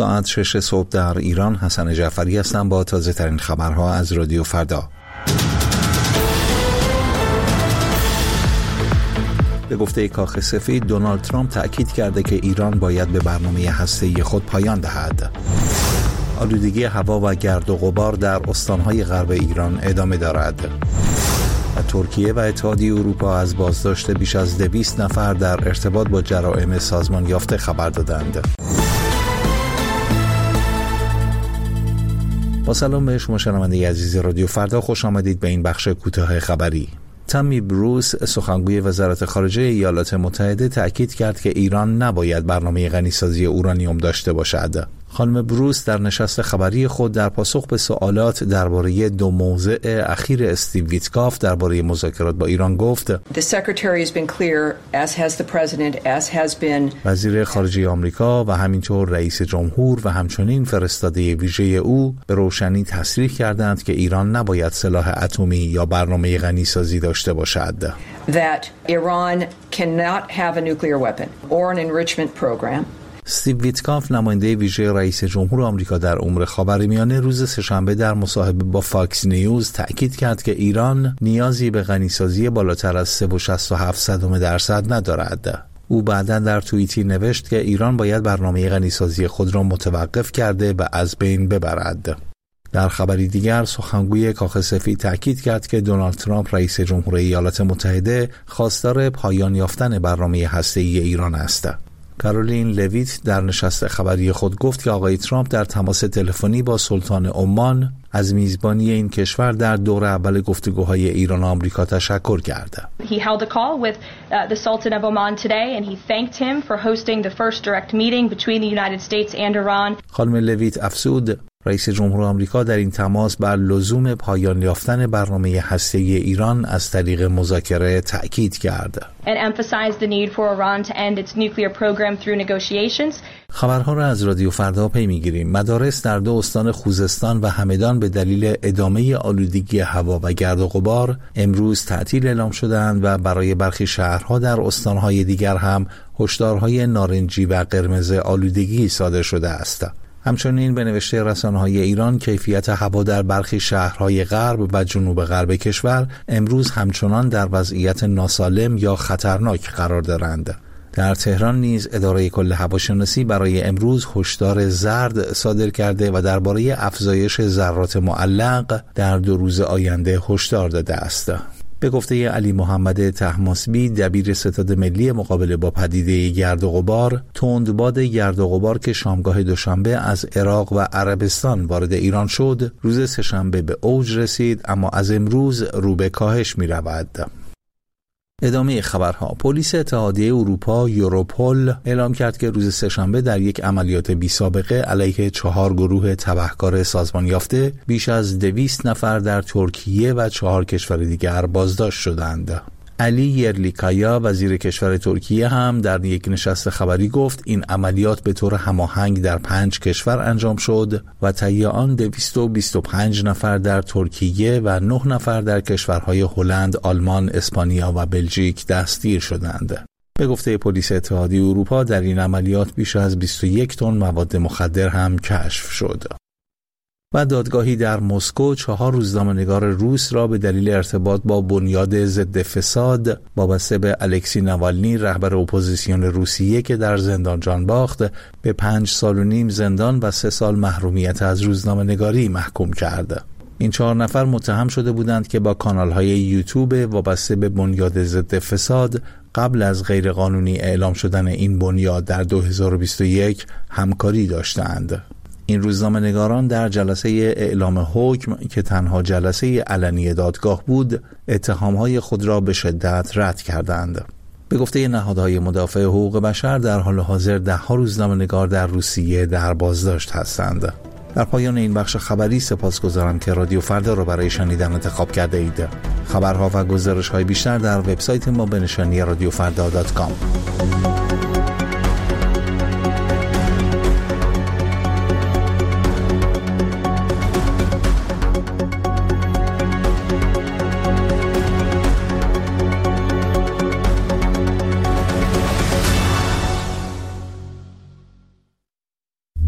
ساعت 6 صبح در ایران. حسن جعفری هستم با تازه ترین خبرها از رادیو فردا. به گفته کاخ سفید، دونالد ترامپ تأکید کرده که ایران باید به برنامه هسته‌ای خود پایان دهد. آلودگی هوا و گرد و غبار در استانهای غرب ایران ادامه دارد. و ترکیه و اتحادیه اروپا از بازداشت بیش از 200 نفر در ارتباط با جرائم سازمان یافته خبر دادند. با سلام به شما شنونده عزیز رادیو فردا، خوش آمدید به این بخش کوتاه خبری. تامی بروس، سخنگوی وزارت خارجه ایالات متحده، تأکید کرد که ایران نباید برنامه غنیسازی اورانیوم داشته باشد. خانم بروس در نشست خبری خود در پاسخ به سوالات درباره دو موضع اخیر استیو ویتکاف درباره مذاکرات با ایران گفت: وزیر خارجه آمریکا و همینطور رئیس جمهور و همچنین فرستاده ویژه او به روشنی تصریح کردند که ایران نباید سلاح اتمی یا برنامه غنیسازی داشته باشد. That Iran cannot have a nuclear weapon or an enrichment program. استیو ویتکاف، نماینده ویژه رئیس جمهور آمریکا در امور خاورمیانه، روز سه‌شنبه در مصاحبه با فاکس نیوز تأکید کرد که ایران نیازی به غنیسازی بالاتر از 3.67% ندارد. او بعداً در توییتی نوشت که ایران باید برنامه غنیسازی خود را متوقف کرده و از بین ببرد. در خبری دیگر، سخنگوی کاخ سفید تأکید کرد که دونالد ترامپ رئیس جمهور ایالات متحده خواستار پایان یافتن برنامه هسته‌ای ایران است. کارولین لویت در نشست خبری خود گفت که آقای ترامپ در تماس تلفنی با سلطان عمان از میزبانی این کشور در دور اول گفتگوهای ایران و آمریکا تشکر کرد. He held a call with the Sultan of Oman today and he thanked him for hosting the first direct meeting between the United States and Iran. خانم لویت افزود: رئیس جمهور آمریکا در این تماس بر لزوم پایان یافتن برنامه هسته‌ای ایران از طریق مذاکره تأکید کرد. And emphasized the need for Iran to end its nuclear program through negotiations. خبرها را از رادیو فردا پی می‌گیریم. مدارس در دو استان خوزستان و همدان به دلیل ادامه آلودگی هوا و گرد و غبار امروز تعطیل اعلام شدند و برای برخی شهرها در استان‌های دیگر هم هشدارهای نارنجی و قرمز آلودگی صادر شده است. همچنین به نوشته رسانه‌های ایران، کیفیت هوا در برخی شهرهای غرب و جنوب غرب کشور امروز همچنان در وضعیت ناسالم یا خطرناک قرار دارند. در تهران نیز اداره کل هواشناسی برای امروز هشدار زرد صادر کرده و درباره افزایش ذرات معلق در 2 روز آینده هشدار داده است. به گفته علی محمد طهماسبی، دبیر ستاد ملی مقابله با پدیده گرد و غبار، تندباد گرد و غبار که شامگاه دوشنبه از عراق و عربستان وارد ایران شد، روز سه‌شنبه به اوج رسید اما از امروز رو به کاهش می رود. ادامه خبرها. پلیس اتحادیه اروپا یوروپول اعلام کرد که روز سه‌شنبه در یک عملیات بی‌سابقه علیه 4 گروه تبهکار سازمان یافته بیش از 200 نفر در ترکیه و 4 کشور دیگر بازداشت شدند. علی یرلیکایا، وزیر کشور ترکیه، هم در یک نشست خبری گفت این عملیات به طور هماهنگ در 5 کشور انجام شد و طی آن 225 نفر در ترکیه و 9 نفر در کشورهای هلند، آلمان، اسپانیا و بلژیک دستگیر شدند. به گفته پلیس اتحادیه اروپا در این عملیات بیش از 21 تن مواد مخدر هم کشف شد. و دادگاهی در مسکو 4 روزنامه‌نگار روس را به دلیل ارتباط با بنیاد ضد فساد وابسته به الکسی ناوالنی، رهبر اپوزیسیون روسیه که در زندان جان باخت، به 5 سال و نیم زندان و 3 سال محرومیت از روزنامه‌نگاری محکوم کرد. این 4 نفر متهم شده بودند که با کانال‌های یوتیوب وابسته به بنیاد ضد فساد قبل از غیرقانونی اعلام شدن این بنیاد در 2021 همکاری داشتند. این روزنامه‌نگاران در جلسه اعلام حکم که تنها جلسه علنی دادگاه بود، اتهام‌های خود را به شدت رد کردند. به گفته نهادهای مدافع حقوق بشر، در حال حاضر 10 روزنامه‌نگار در روسیه در بازداشت هستند. در پایان این بخش خبری سپاسگزارم که رادیو فردا را برای شنیدن انتخاب کرده اید. خبرها و گزارش‌های بیشتر در وبسایت ما به نشانی radiofrda.com.